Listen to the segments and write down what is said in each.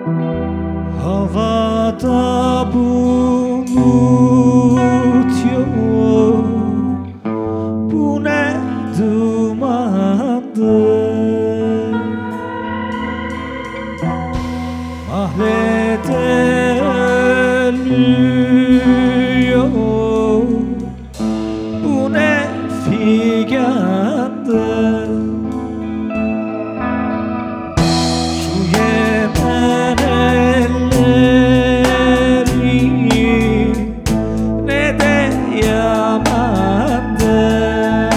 Havada bulut yok, bu ne dumandır. Mahallede ölüyor, bu ne figandır. Şu Yemen elleri ne de yamandır.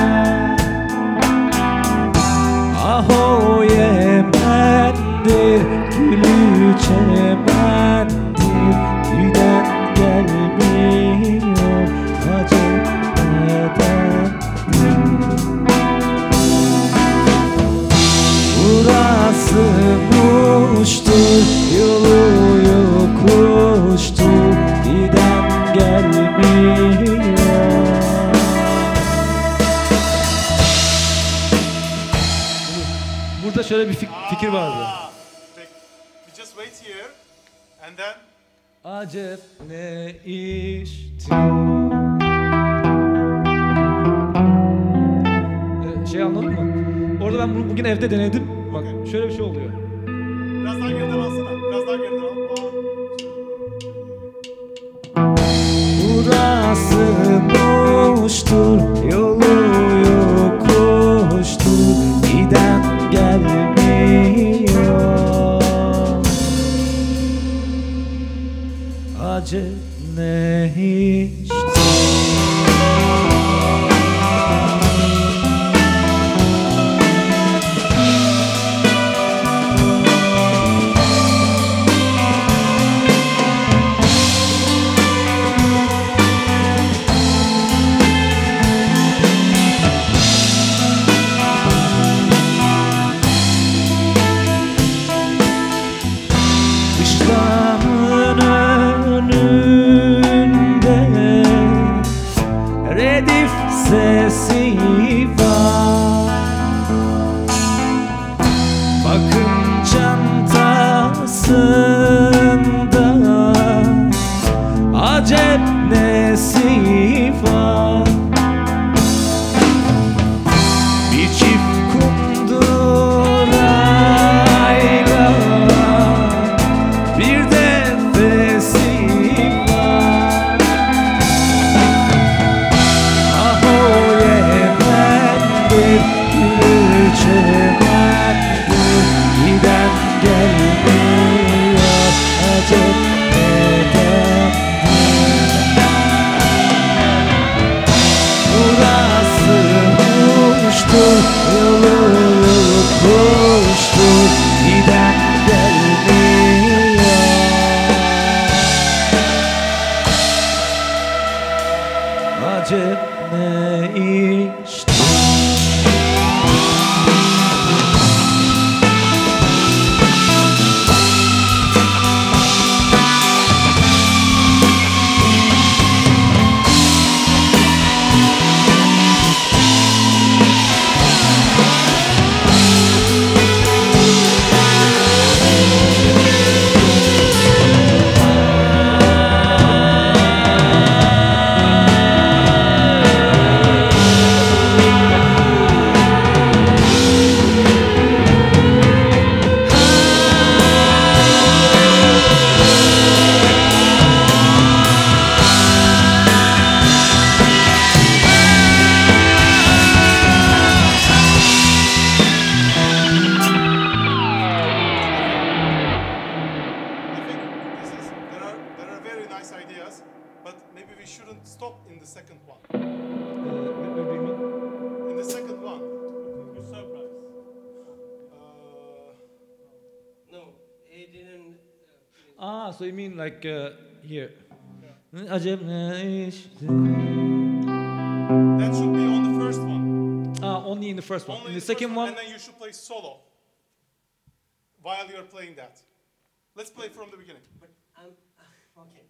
Ah o Yemen'dir, gülü çemendir, giden gelmiyor, acep nedendir. Burası muştur, yolu yokuştur, giden gelmiyor. Burada şöyle bir fikir vardı. We just wait here and then Acep ne içtin? Şey anladın mı? Orada ben bunu bugün evde denedim. Bak şöyle bir şey oluyor. biraz daha geriden alsana. Biraz daha geriden al. Burası muştur, yolu yokuştur, giden gelmiyor. Acep ne içtin? Kışlanın önünde redif sesi var. Bakın çantasında acep nesi var. Bir çift kundurayla bir de fesih var. Ah o Yemen'dir, gülü çemendir, giden gelmiyor, acep nedendir. Burası muştur, yolu yokuştur, giden gelmiyor. Acep ne içtin? we shouldn't stop in the second one. What do you mean? In the second one. Good surprise. No, he didn't. So you mean like here? Acep ne işte? That should be on the first one. Only in the first one. Only In the first second one, and then you should play solo while you're playing that. Let's play from the beginning. But I'm okay.